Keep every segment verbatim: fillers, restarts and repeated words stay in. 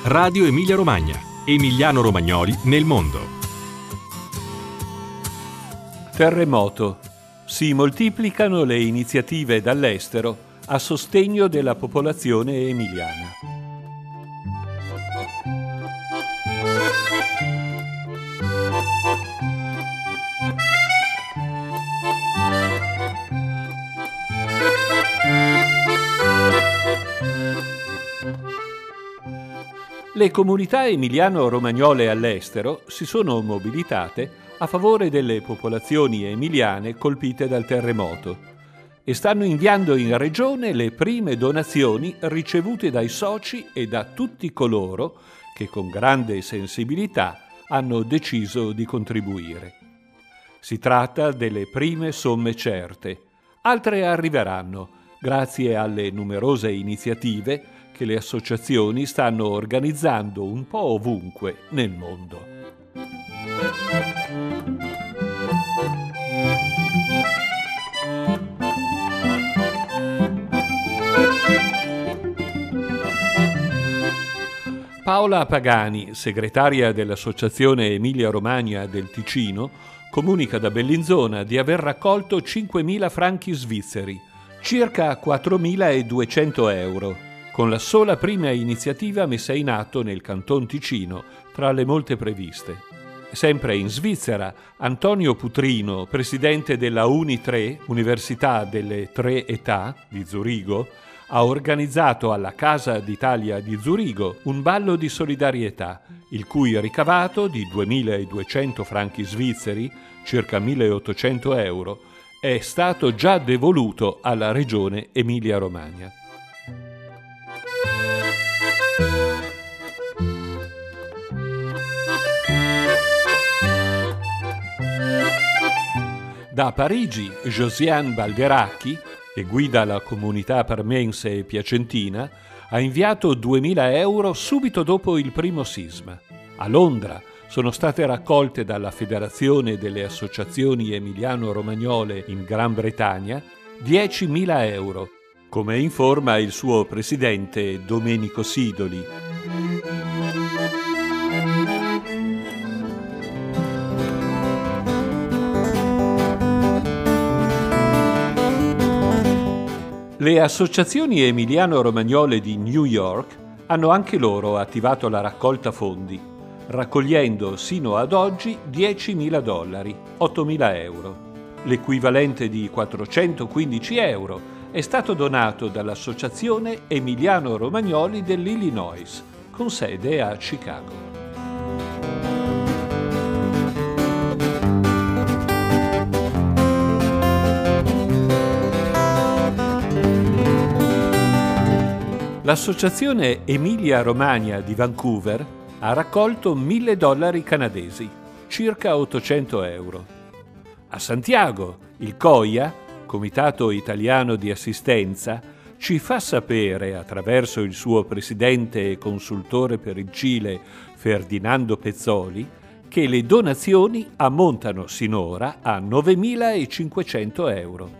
Radio Emilia Romagna. Emiliano-romagnoli nel mondo. Terremoto. Si moltiplicano le iniziative dall'estero a sostegno della popolazione emiliana. Le comunità emiliano-romagnole all'estero si sono mobilitate a favore delle popolazioni emiliane colpite dal terremoto e stanno inviando in regione le prime donazioni ricevute dai soci e da tutti coloro che con grande sensibilità hanno deciso di contribuire. Si tratta delle prime somme certe, altre arriveranno grazie alle numerose iniziative che le associazioni stanno organizzando un po' ovunque nel mondo. Paola Pagani, segretaria dell'Associazione Emilia-Romagna del Ticino, comunica da Bellinzona di aver raccolto cinquemila franchi svizzeri, circa quattromiladuecento euro, con la sola prima iniziativa messa in atto nel Canton Ticino, tra le molte previste. Sempre in Svizzera, Antonio Putrino, presidente della Uni tre, Università delle Tre Età di Zurigo, ha organizzato alla Casa d'Italia di Zurigo un ballo di solidarietà, il cui ricavato di duemiladuecento franchi svizzeri, circa milleottocento euro, è stato già devoluto alla regione Emilia-Romagna. Da Parigi, Josiane Balderacchi, che guida la comunità parmense e piacentina, ha inviato duemila euro subito dopo il primo sisma. A Londra sono state raccolte dalla Federazione delle Associazioni Emiliano-Romagnole in Gran Bretagna diecimila euro, come informa il suo presidente Domenico Sidoli. Le associazioni emiliano-romagnole di New York hanno anche loro attivato la raccolta fondi, raccogliendo sino ad oggi diecimila dollari, ottomila euro. L'equivalente di quattrocentoquindici euro è stato donato dall'Associazione Emiliano-Romagnoli dell'Illinois, con sede a Chicago. L'Associazione Emilia-Romagna di Vancouver ha raccolto mille dollari canadesi, circa ottocento euro. A Santiago, il COIA, Comitato Italiano di Assistenza, ci fa sapere, attraverso il suo presidente e consultore per il Cile, Ferdinando Pezzoli, che le donazioni ammontano sinora a novemilacinquecento euro.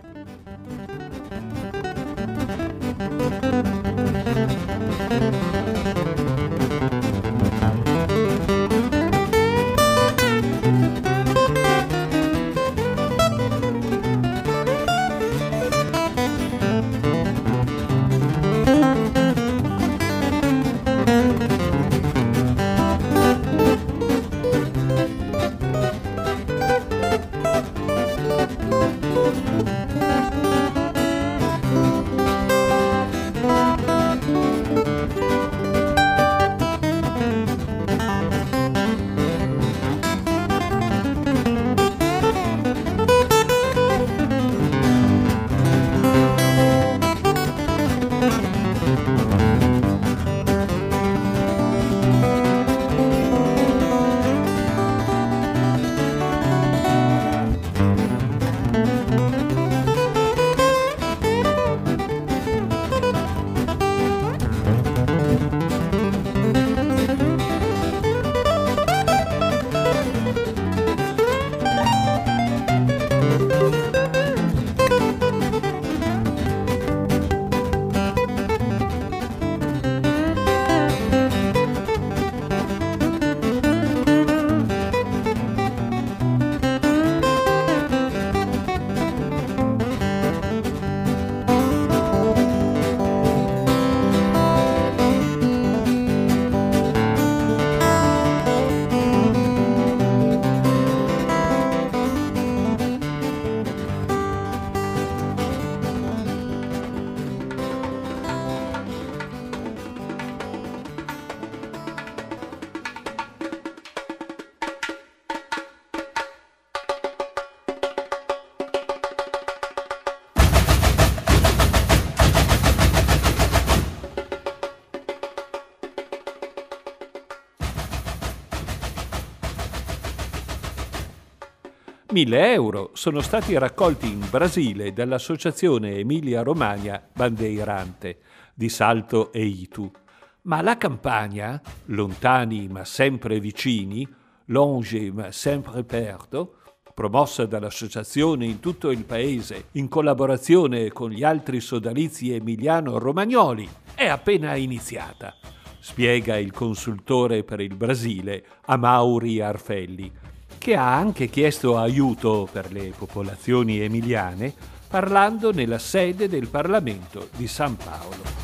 Mille euro sono stati raccolti in Brasile dall'Associazione Emilia-Romagna Bandeirante di Salto e Itu. Ma la campagna, lontani ma sempre vicini, longe ma sempre perto, promossa dall'associazione in tutto il paese in collaborazione con gli altri sodalizi emiliano-romagnoli, è appena iniziata, spiega il consultore per il Brasile Amaury Arfelli, che ha anche chiesto aiuto per le popolazioni emiliane parlando nella sede del Parlamento di San Paolo.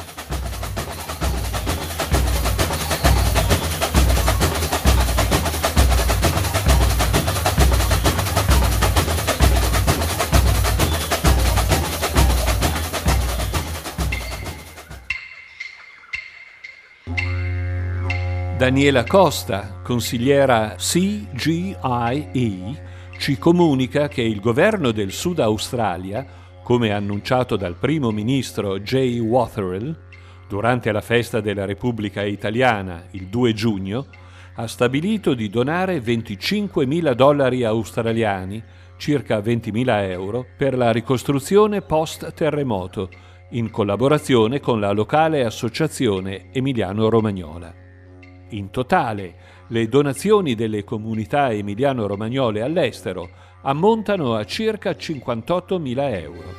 Daniela Costa, consigliera C G I E, ci comunica che il governo del Sud Australia, come annunciato dal primo ministro Jay Watherill, durante la festa della Repubblica Italiana il due giugno, ha stabilito di donare venticinquemila dollari australiani, circa ventimila euro, per la ricostruzione post-terremoto, in collaborazione con la locale associazione emiliano-romagnola. In totale, le donazioni delle comunità emiliano-romagnole all'estero ammontano a circa cinquantottomila euro.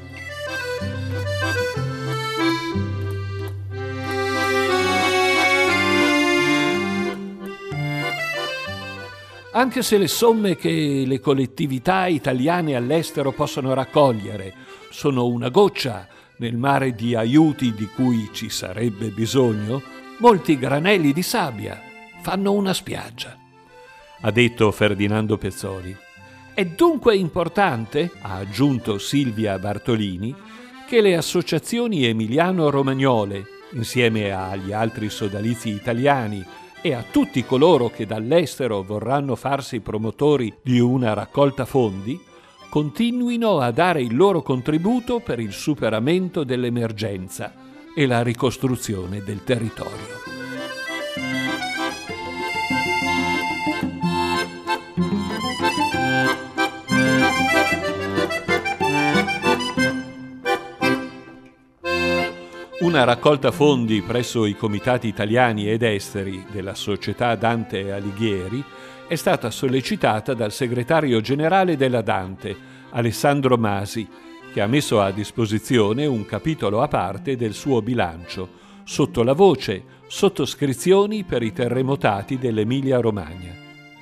Anche se le somme che le collettività italiane all'estero possono raccogliere sono una goccia nel mare di aiuti di cui ci sarebbe bisogno, molti granelli di sabbia fanno una spiaggia, ha detto Ferdinando Pezzoli. È dunque importante, ha aggiunto Silvia Bartolini, che le associazioni emiliano-romagnole, insieme agli altri sodalizi italiani e a tutti coloro che dall'estero vorranno farsi promotori di una raccolta fondi, continuino a dare il loro contributo per il superamento dell'emergenza e la ricostruzione del territorio. Una raccolta fondi presso i comitati italiani ed esteri della Società Dante Alighieri è stata sollecitata dal segretario generale della Dante, Alessandro Masi, che ha messo a disposizione un capitolo a parte del suo bilancio, sotto la voce Sottoscrizioni per i terremotati dell'Emilia-Romagna.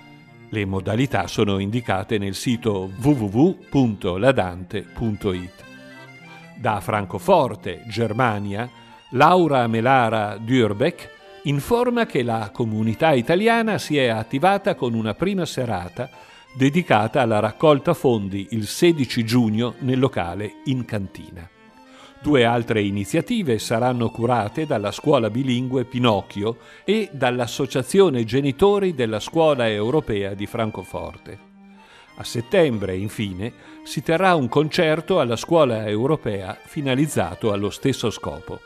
Le modalità sono indicate nel sito w w w punto ladante punto i t. Da Francoforte, Germania, Laura Melara Dürbeck informa che la comunità italiana si è attivata con una prima serata dedicata alla raccolta fondi il sedici giugno nel locale In Cantina. Due altre iniziative saranno curate dalla scuola bilingue Pinocchio e dall'Associazione Genitori della Scuola Europea di Francoforte. A settembre, infine, si terrà un concerto alla Scuola Europea finalizzato allo stesso scopo.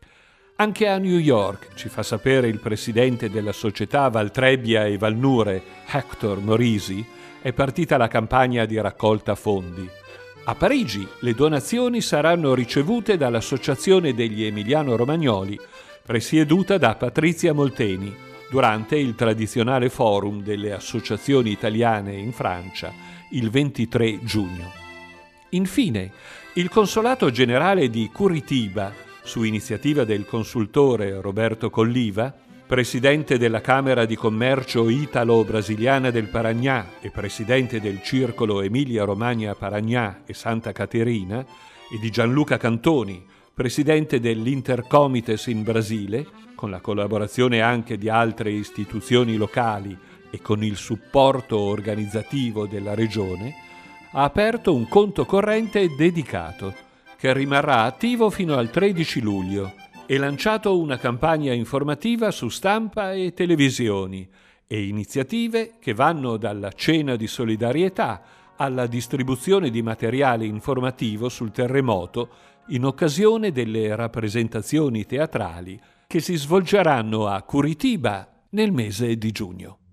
Anche a New York, ci fa sapere il presidente della società Valtrebbia e Valnure, Hector Morisi, è partita la campagna di raccolta fondi. A Parigi le donazioni saranno ricevute dall'Associazione degli Emiliano-Romagnoli, presieduta da Patrizia Molteni, durante il tradizionale forum delle associazioni italiane in Francia, il ventitré giugno. Infine, il Consolato Generale di Curitiba, su iniziativa del consultore Roberto Colliva, presidente della Camera di Commercio Italo-Brasiliana del Paragnà e presidente del Circolo Emilia-Romagna Paragnà e Santa Caterina, e di Gianluca Cantoni, presidente dell'Intercomites in Brasile, con la collaborazione anche di altre istituzioni locali e con il supporto organizzativo della Regione, ha aperto un conto corrente dedicato, che rimarrà attivo fino al tredici luglio, e lanciato una campagna informativa su stampa e televisioni e iniziative che vanno dalla cena di solidarietà alla distribuzione di materiale informativo sul terremoto in occasione delle rappresentazioni teatrali che si svolgeranno a Curitiba nel mese di giugno.